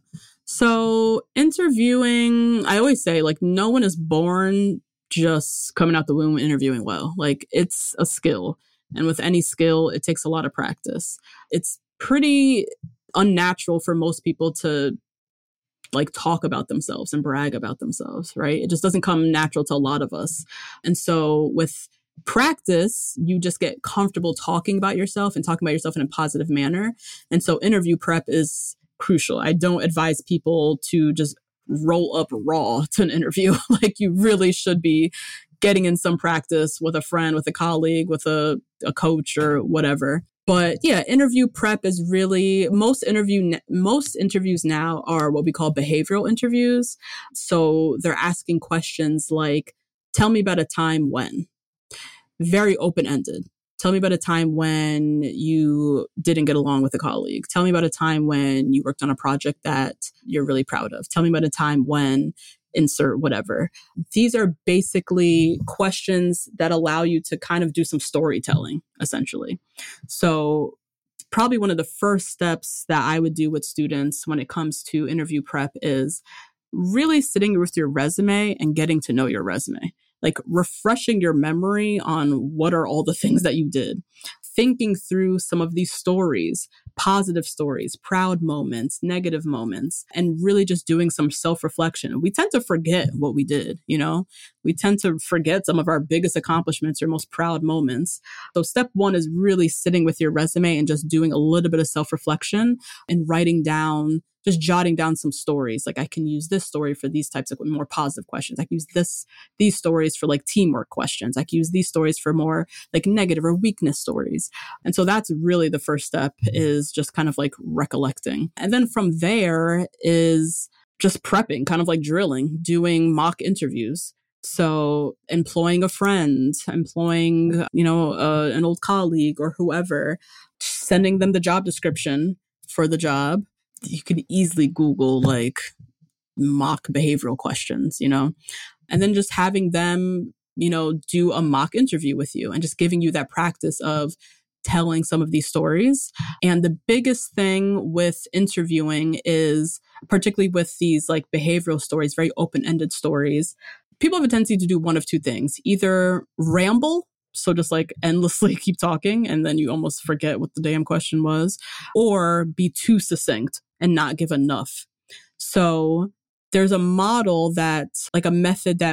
So interviewing, I always say, like, no one is born just coming out the womb interviewing well. Like, it's a skill. And with any skill, it takes a lot of practice. It's pretty unnatural for most people to like talk about themselves and brag about themselves, right? It just doesn't come natural to a lot of us. And so with practice, you just get comfortable talking about yourself and talking about yourself in a positive manner. And so interview prep is crucial. I don't advise people to just roll up raw to an interview. Like, you really should be getting in some practice with a friend, with a colleague, with a coach or whatever. But yeah, interview prep is really, most interviews now are what we call behavioral interviews. So they're asking questions like, tell me about a time when. Very open-ended. Tell me about a time when you didn't get along with a colleague. Tell me about a time when you worked on a project that you're really proud of. Tell me about a time when insert whatever. These are basically questions that allow you to kind of do some storytelling, essentially. So probably one of the first steps that I would do with students when it comes to interview prep is really sitting with your resume and getting to know your resume. Like, refreshing your memory on what are all the things that you did. Thinking through some of these stories, positive stories, proud moments, negative moments, and really just doing some self-reflection. We tend to forget what we did, you know? We tend to forget some of our biggest accomplishments or most proud moments. So step one is really sitting with your resume and just doing a little bit of self-reflection and writing down, just jotting down some stories. Like, I can use this story for these types of more positive questions. I can use these stories for like teamwork questions. I can use these stories for more like negative or weakness stories. And so that's really the first step, is just kind of like recollecting. And then from there is just prepping, kind of like drilling, doing mock interviews. So employing a friend, employing, an old colleague or whoever, sending them the job description for the job. You could easily Google like mock behavioral questions, and then just having them, do a mock interview with you and just giving you that practice of telling some of these stories. And the biggest thing with interviewing is, particularly with these like behavioral stories, very open-ended stories, people have a tendency to do one of two things: either ramble, so just like endlessly keep talking and then you almost forget what the damn question was, or be too succinct and not give enough. So there's a model a method that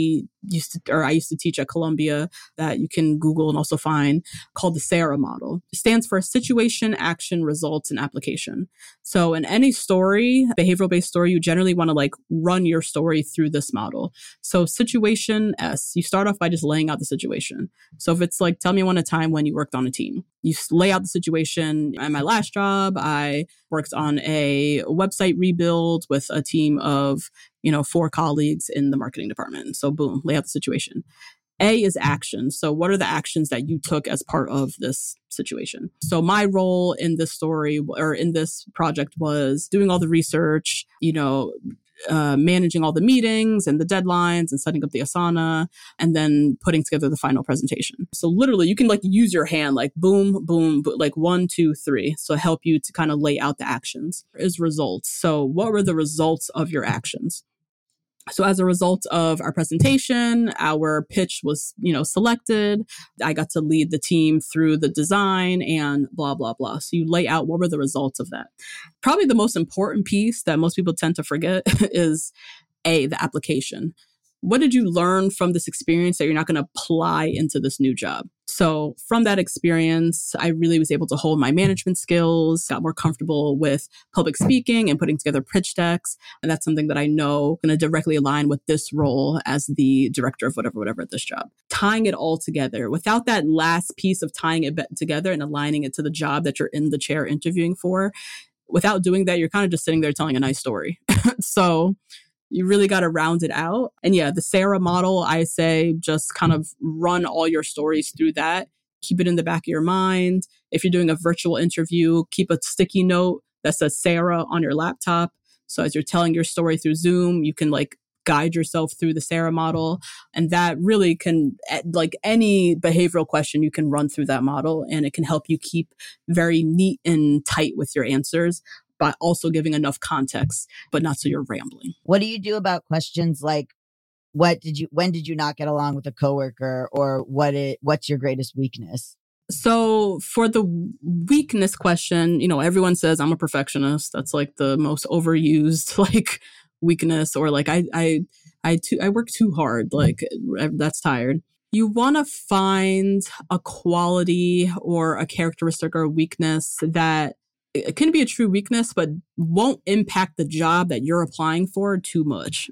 I used to teach at Columbia that you can Google and also find, called the SARA model. It stands for Situation, Action, Results, and Application. So in any story, behavioral-based story, you generally want to like run your story through this model. So situation S, you start off by just laying out the situation. So if it's like, tell me a time when you worked on a team. You lay out the situation. At my last job, I worked on a website rebuild with a team of 4 colleagues in the marketing department. So boom, lay out the situation. A is action. So what are the actions that you took as part of this situation? So my role in this story or in this project was doing all the research, managing all the meetings and the deadlines and setting up the Asana and then putting together the final presentation. So literally you can like use your hand, like boom, boom, like 1, 2, 3. So help you to kind of lay out the actions. Is results. So what were the results of your actions? So as a result of our presentation, our pitch was, selected. I got to lead the team through the design and blah, blah, blah. So you lay out what were the results of that. Probably the most important piece that most people tend to forget is the application. What did you learn from this experience that you're not going to apply into this new job? So from that experience, I really was able to hold my management skills, got more comfortable with public speaking and putting together pitch decks. And that's something that I know going to directly align with this role as the director of whatever at this job. Tying it all together, without that last piece of tying it together and aligning it to the job that you're in the chair interviewing for, without doing that, you're kind of just sitting there telling a nice story. So you really got to round it out. And yeah, the SARA model, I say just kind of run all your stories through that. Keep it in the back of your mind. If you're doing a virtual interview, keep a sticky note that says SARA on your laptop. So as you're telling your story through Zoom, you can like guide yourself through the Sarah model. And that really can, like any behavioral question, you can run through that model and it can help you keep very neat and tight with your answers, but also giving enough context, but not so you're rambling. What do you do about questions like, when did you not get along with a coworker, or what's your greatest weakness? So for the weakness question, everyone says I'm a perfectionist. That's like the most overused like weakness, or like I work too hard. Like that's tired. You want to find a quality or a characteristic or a weakness that it can be a true weakness, but won't impact the job that you're applying for too much.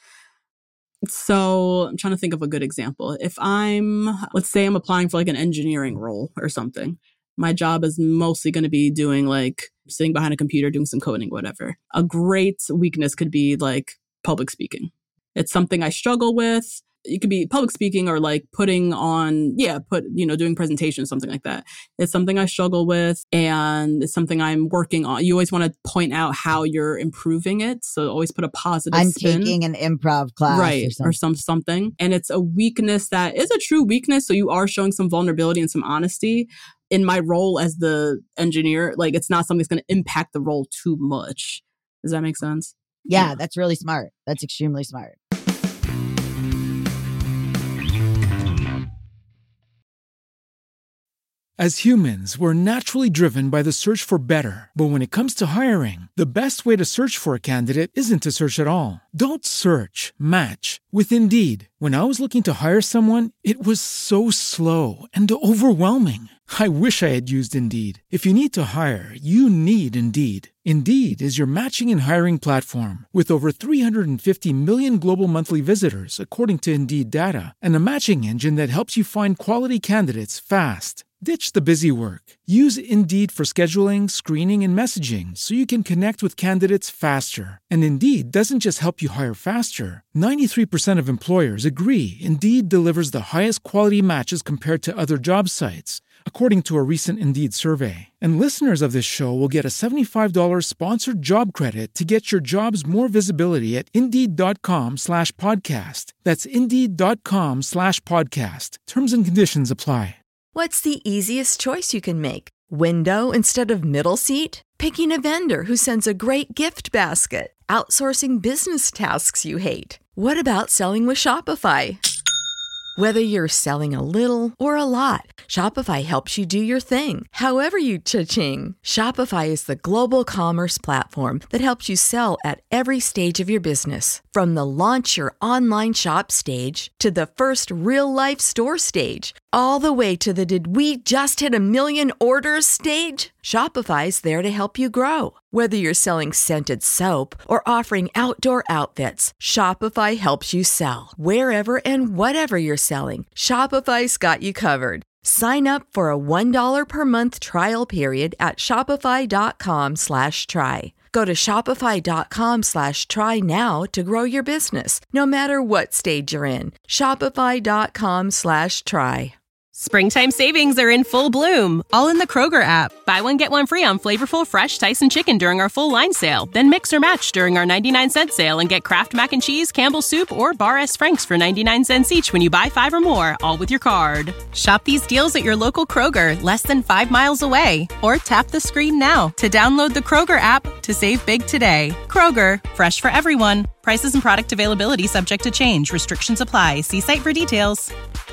So I'm trying to think of a good example. If let's say I'm applying for like an engineering role or something, my job is mostly going to be doing like sitting behind a computer, doing some coding, whatever. A great weakness could be like public speaking. It's something I struggle with. It could be public speaking or like doing presentations, something like that. It's something I struggle with and it's something I'm working on. You always want to point out how you're improving it. So always put a positive spin. I'm taking an improv class. Right. Or something. And it's a weakness that is a true weakness. So you are showing some vulnerability and some honesty. In my role as the engineer, like it's not something that's going to impact the role too much. Does that make sense? Yeah, that's really smart. That's extremely smart. As humans, we're naturally driven by the search for better. But when it comes to hiring, the best way to search for a candidate isn't to search at all. Don't search, match with Indeed. When I was looking to hire someone, it was so slow and overwhelming. I wish I had used Indeed. If you need to hire, you need Indeed. Indeed is your matching and hiring platform with over 350 million global monthly visitors, according to Indeed data, and a matching engine that helps you find quality candidates fast. Ditch the busy work. Use Indeed for scheduling, screening, and messaging so you can connect with candidates faster. And Indeed doesn't just help you hire faster. 93% of employers agree Indeed delivers the highest quality matches compared to other job sites, according to a recent Indeed survey. And listeners of this show will get a $75 sponsored job credit to get your jobs more visibility at Indeed.com/podcast. That's Indeed.com/podcast. Terms and conditions apply. What's the easiest choice you can make? Window instead of middle seat? Picking a vendor who sends a great gift basket? Outsourcing business tasks you hate? What about selling with Shopify? Whether you're selling a little or a lot, Shopify helps you do your thing, however you cha-ching. Shopify is the global commerce platform that helps you sell at every stage of your business. From the launch your online shop stage to the first real-life store stage, all the way to the did we just hit 1 million orders stage. Shopify's there to help you grow. Whether you're selling scented soap or offering outdoor outfits, Shopify helps you sell. Wherever and whatever you're selling, Shopify's got you covered. Sign up for a $1 per month trial period at shopify.com/try. Go to shopify.com/try now to grow your business, no matter what stage you're in. Shopify.com/try. Springtime savings are in full bloom, all in the Kroger app. Buy one, get one free on flavorful fresh Tyson chicken during our full line sale. Then mix or match during our 99-cent sale and get Kraft Mac and Cheese, Campbell's Soup, or Bar S. Frank's for 99 cents each when you buy 5 or more, all with your card. Shop these deals at your local Kroger, less than 5 miles away. Or tap the screen now to download the Kroger app to save big today. Kroger, fresh for everyone. Prices and product availability subject to change. Restrictions apply. See site for details.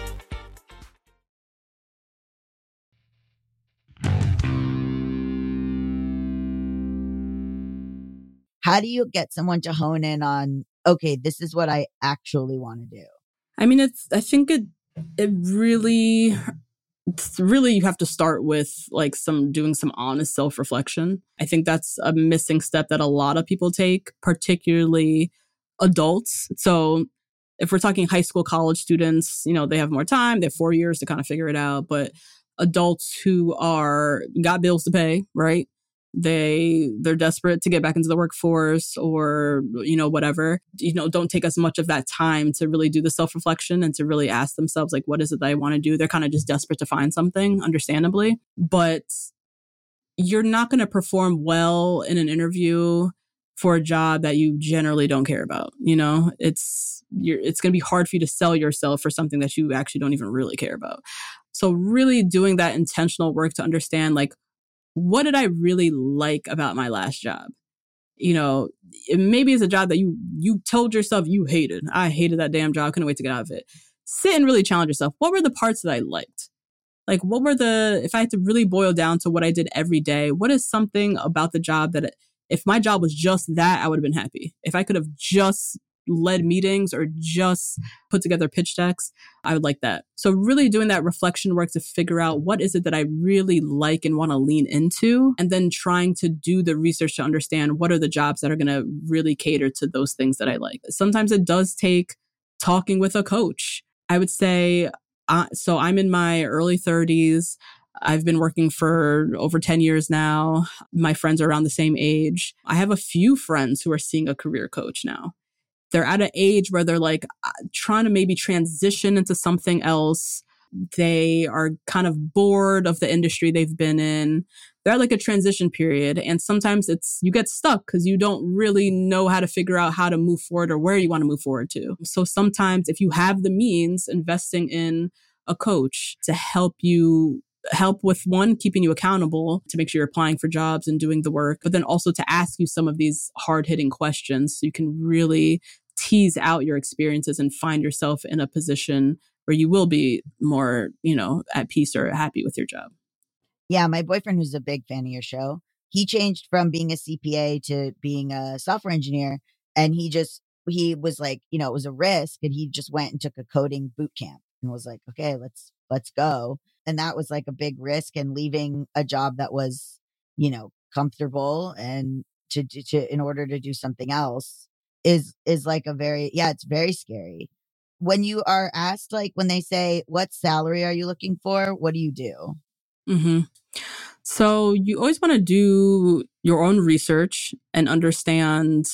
How do you get someone to hone in on, okay, this is what I actually want to do? I mean, I think it really you have to start with like doing some honest self-reflection. I think that's a missing step that a lot of people take, particularly adults. So if we're talking high school, college students, they have more time, they have 4 years to kind of figure it out. But adults who got bills to pay, right? They're desperate to get back into the workforce or, whatever, don't take as much of that time to really do the self-reflection and to really ask themselves, like, what is it that I want to do? They're kind of just desperate to find something, understandably. But you're not going to perform well in an interview for a job that you generally don't care about. It's going to be hard for you to sell yourself for something that you actually don't even really care about. So really doing that intentional work to understand, like, what did I really like about my last job? Maybe it's a job that you told yourself you hated. I hated that damn job. Couldn't wait to get out of it. Sit and really challenge yourself. What were the parts that I liked? Like, if I had to really boil down to what I did every day, what is something about the job that if my job was just that, I would have been happy. If I could have just led meetings or just put together pitch decks, I would like that. So really doing that reflection work to figure out what is it that I really like and want to lean into, and then trying to do the research to understand what are the jobs that are going to really cater to those things that I like. Sometimes it does take talking with a coach. I would say, so I'm in my early 30s. I've been working for over 10 years now. My friends are around the same age. I have a few friends who are seeing a career coach now. They're at an age where they're like trying to maybe transition into something else. They are kind of bored of the industry they've been in. They're at like a transition period. And sometimes you get stuck because you don't really know how to figure out how to move forward or where you want to move forward to. So sometimes if you have the means, investing in a coach to help with one, keeping you accountable to make sure you're applying for jobs and doing the work, but then also to ask you some of these hard-hitting questions so you can really tease out your experiences and find yourself in a position where you will be more, at peace or happy with your job. Yeah, my boyfriend, who's a big fan of your show, he changed from being a CPA to being a software engineer. And he was like, it was a risk. And he just went and took a coding boot camp and was like, okay, let's go. And that was like a big risk, and leaving a job that was, comfortable and to in order to do something else is like it's very scary. When you are asked, like when they say, what salary are you looking for? What do you do? Mm-hmm. So you always want to do your own research and understand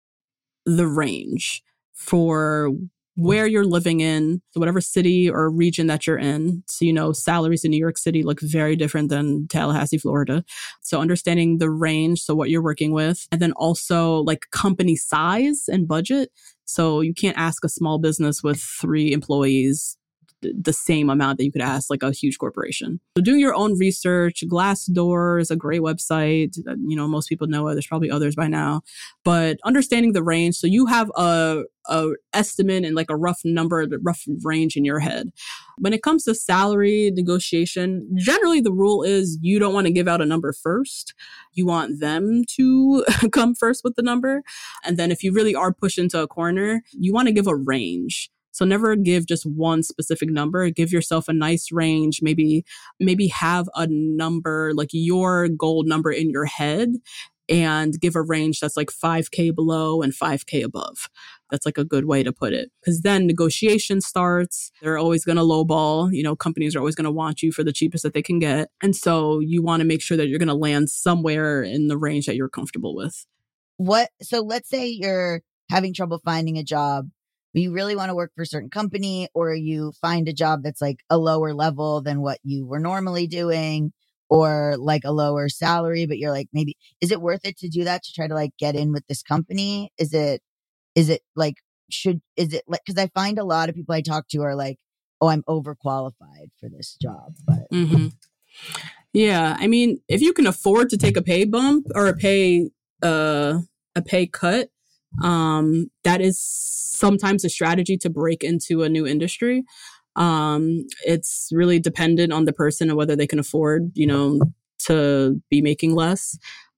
the range for where you're living in, so whatever city or region that you're in. So, salaries in New York City look very different than Tallahassee, Florida. So understanding the range, so what you're working with, and then also like company size and budget. So you can't ask a small business with 3 employees the same amount that you could ask like a huge corporation. So doing your own research. Glassdoor is a great website. Most people know it. There's probably others by now, but understanding the range. So you have a estimate and like a rough number, the rough range in your head. When it comes to salary negotiation, generally the rule is you don't want to give out a number first. You want them to come first with the number. And then if you really are pushed into a corner, you want to give a range. So never give just one specific number. Give yourself a nice range. Maybe have a number, like your goal number in your head, and give a range that's like 5K below and 5K above. That's like a good way to put it. Because then negotiation starts. They're always going to lowball. Companies are always going to want you for the cheapest that they can get. And so you want to make sure that you're going to land somewhere in the range that you're comfortable with. So let's say you're having trouble finding a job. You really want to work for a certain company, or you find a job that's like a lower level than what you were normally doing, or like a lower salary, but you're like, maybe, is it worth it to do that to try to like get in with this company? Is it like, because I find a lot of people I talk to are like, oh, I'm overqualified for this job. But yeah, I mean, if you can afford to take a pay bump or a pay cut, that is sometimes a strategy to break into a new industry. It's really dependent on the person and whether they can afford, to be making less.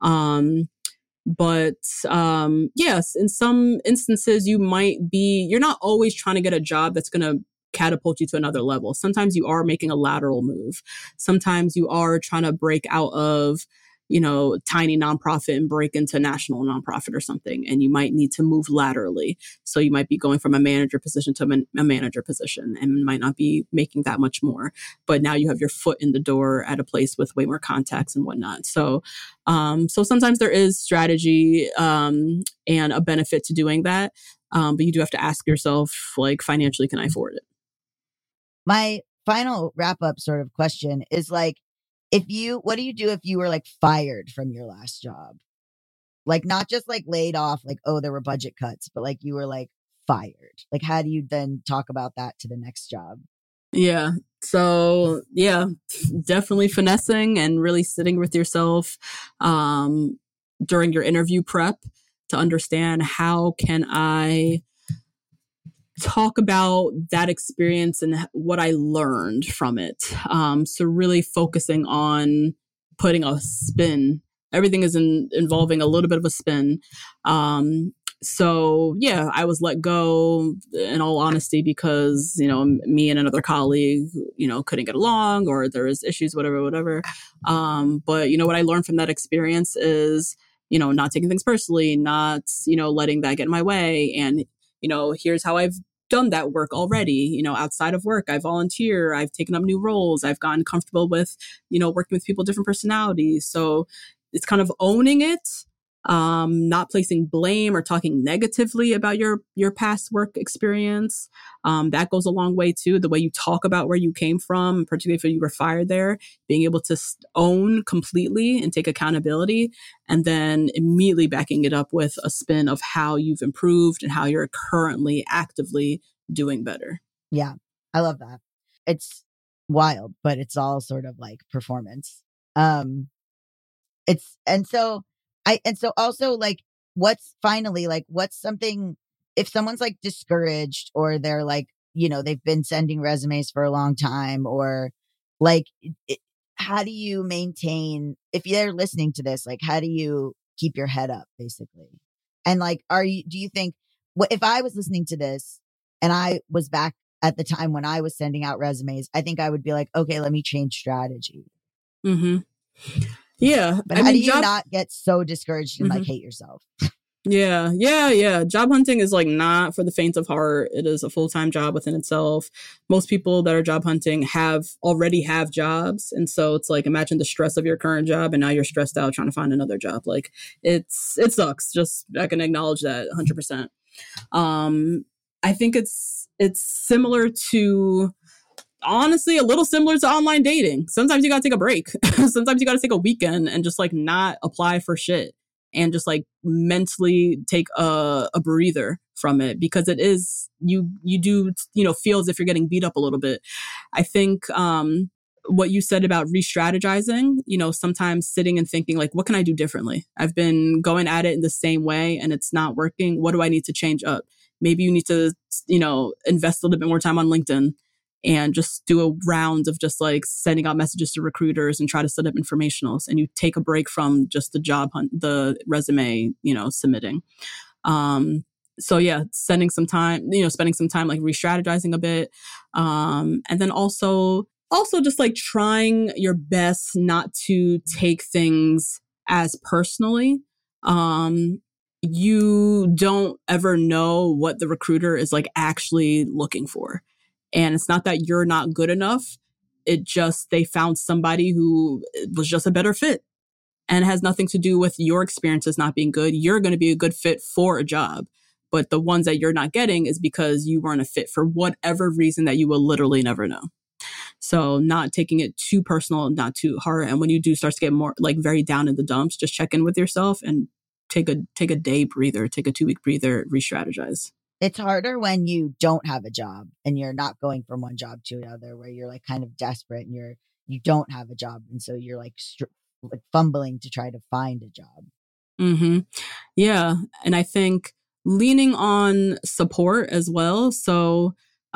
But yes, in some instances, you're not always trying to get a job that's going to catapult you to another level. Sometimes you are making a lateral move. Sometimes you are trying to break out of, tiny nonprofit and break into national nonprofit or something. And you might need to move laterally. So you might be going from a manager position to a manager position and might not be making that much more. But now you have your foot in the door at a place with way more contacts and whatnot. So sometimes there is strategy and a benefit to doing that. But you do have to ask yourself, like, financially, can I afford it? My final wrap up sort of question is like, what do you do if you were like fired from your last job? Like not just like laid off, like, oh, there were budget cuts, but like you were like fired. Like, how do you then talk about that to the next job? Yeah. So yeah, definitely finessing and really sitting with yourself during your interview prep to understand how can I talk about that experience and what I learned from it. So really focusing on putting a spin. Everything is involving a little bit of a spin. So yeah, I was let go in all honesty because, me and another colleague, couldn't get along or there was issues, whatever. But what I learned from that experience is, not taking things personally, not, letting that get in my way. And, here's how I've done that work already. Outside of work, I volunteer, I've taken up new roles, I've gotten comfortable with, working with people, different personalities. So it's kind of owning it, not placing blame or talking negatively about your past work experience. That goes a long way too. The way you talk about where you came from, particularly if you were fired there, being able to own completely and take accountability, and then immediately backing it up with a spin of how you've improved and how you're currently actively doing better. Yeah, I love that. It's wild, but it's all sort of like performance. So also like, what's something, if someone's like discouraged or they're like, they've been sending resumes for a long time, or like, how do you maintain, if they're listening to this, like, how do you keep your head up basically? And like, do you think, if I was listening to this and I was back at the time when I was sending out resumes, I think I would be like, okay, let me change strategy. Mm-hmm. Yeah. But how do you not get so discouraged and like hate yourself? Yeah. Job hunting is like not for the faint of heart. It is a full-time job within itself. Most people that are job hunting already have jobs. And so it's like, imagine the stress of your current job and now you're stressed out trying to find another job. Like it sucks. Just, I can acknowledge that 100%. I think it's similar to, honestly, a little similar to online dating. Sometimes you got to take a break. Sometimes you got to take a weekend and just like not apply for shit and just like mentally take a breather from it, because it is, you do, feel as if you're getting beat up a little bit. I think, what you said about re-strategizing, sometimes sitting and thinking like, what can I do differently? I've been going at it in the same way and it's not working. What do I need to change up? Maybe you need to, invest a little bit more time on LinkedIn and just do a round of just like sending out messages to recruiters and try to set up informationals, and you take a break from just the job hunt, the resume, submitting. So yeah, spending some time like re-strategizing a bit. And then also just like trying your best not to take things as personally. You don't ever know what the recruiter is like actually looking for. And it's not that you're not good enough. It just, they found somebody who was just a better fit, and it has nothing to do with your experiences not being good. You're going to be a good fit for a job, but the ones that you're not getting is because you weren't a fit for whatever reason that you will literally never know. So not taking it too personal, not too hard. And when you do start to get more like very down in the dumps, just check in with yourself and take a day breather, take a 2-week breather, re-strategize. It's harder when you don't have a job and you're not going from one job to another, where you're like kind of desperate and you don't have a job. And so you're like fumbling to try to find a job. Mm-hmm. Yeah. And I think leaning on support as well. So,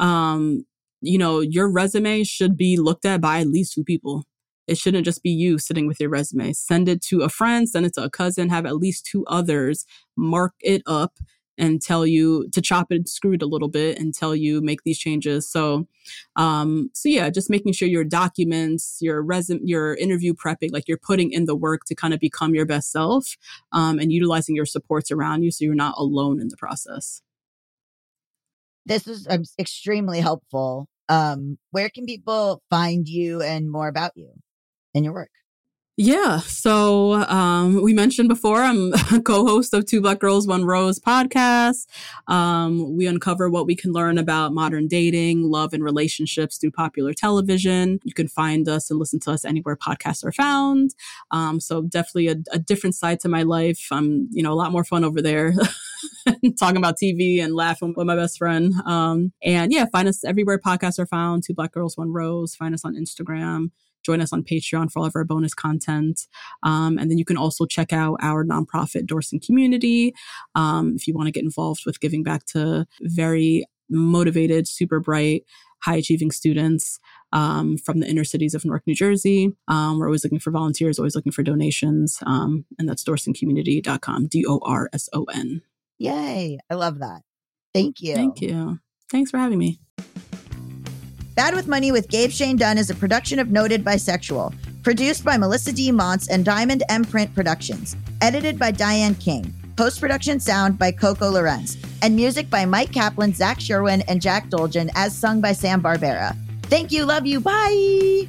your resume should be looked at by at least 2 people. It shouldn't just be you sitting with your resume. Send it to a friend, send it to a cousin, have at least 2 others mark it up and tell you to chop it and screw it a little bit and tell you make these changes. So yeah, just making sure your documents, your resume, your interview prepping, like you're putting in the work to kind of become your best self, and utilizing your supports around you so you're not alone in the process. This is extremely helpful. Where can people find you and more about you and your work? Yeah. So we mentioned before, I'm a co-host of Two Black Girls, One Rose podcast. We uncover what we can learn about modern dating, love, and relationships through popular television. You can find us and listen to us anywhere podcasts are found. So definitely a different side to my life. I'm, a lot more fun over there. Talking about TV and laughing with my best friend. And yeah, find us everywhere podcasts are found. Two Black Girls, One Rose. Find us on Instagram. Join us on Patreon for all of our bonus content. And then you can also check out our nonprofit Dorson Community if you want to get involved with giving back to very motivated, super bright, high-achieving students from the inner cities of Newark, New Jersey. We're always looking for volunteers, always looking for donations. And that's DorsonCommunity.com, DORSON. Yay. I love that. Thank you. Thank you. Thanks for having me. Bad with Money with Gabe Shane Dunn is a production of Noted Bisexual, produced by Melissa D. Montz and Diamond M Print Productions, edited by Diane King, post-production sound by Coco Lorenz, and music by Mike Kaplan, Zach Sherwin, and Jack Dolgen, as sung by Sam Barbera. Thank you, love you, bye!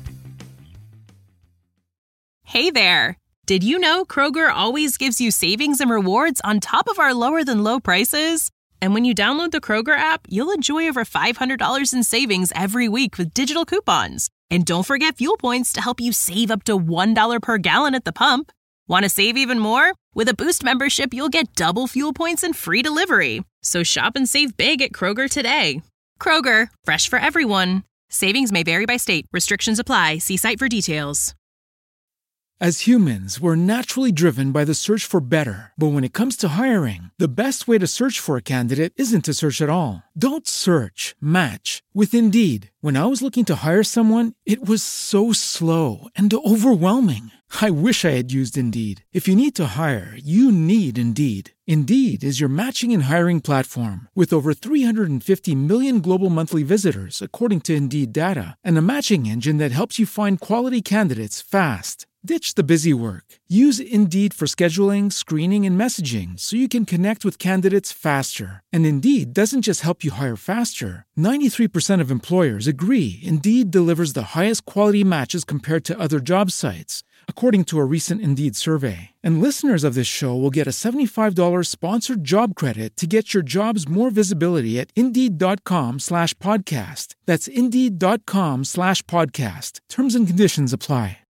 Hey there! Did you know Kroger always gives you savings and rewards on top of our lower-than-low prices? And when you download the Kroger app, you'll enjoy over $500 in savings every week with digital coupons. And don't forget fuel points to help you save up to $1 per gallon at the pump. Want to save even more? With a Boost membership, you'll get double fuel points and free delivery. So shop and save big at Kroger today. Kroger, fresh for everyone. Savings may vary by state. Restrictions apply. See site for details. As humans, we're naturally driven by the search for better. But when it comes to hiring, the best way to search for a candidate isn't to search at all. Don't search, match with Indeed. When I was looking to hire someone, it was so slow and overwhelming. I wish I had used Indeed. If you need to hire, you need Indeed. Indeed is your matching and hiring platform with over 350 million global monthly visitors, according to Indeed data, and a matching engine that helps you find quality candidates fast. Ditch the busy work. Use Indeed for scheduling, screening, and messaging so you can connect with candidates faster. And Indeed doesn't just help you hire faster. 93% of employers agree Indeed delivers the highest quality matches compared to other job sites, according to a recent Indeed survey. And listeners of this show will get a $75 sponsored job credit to get your jobs more visibility at Indeed.com/podcast. That's Indeed.com/podcast. Terms and conditions apply.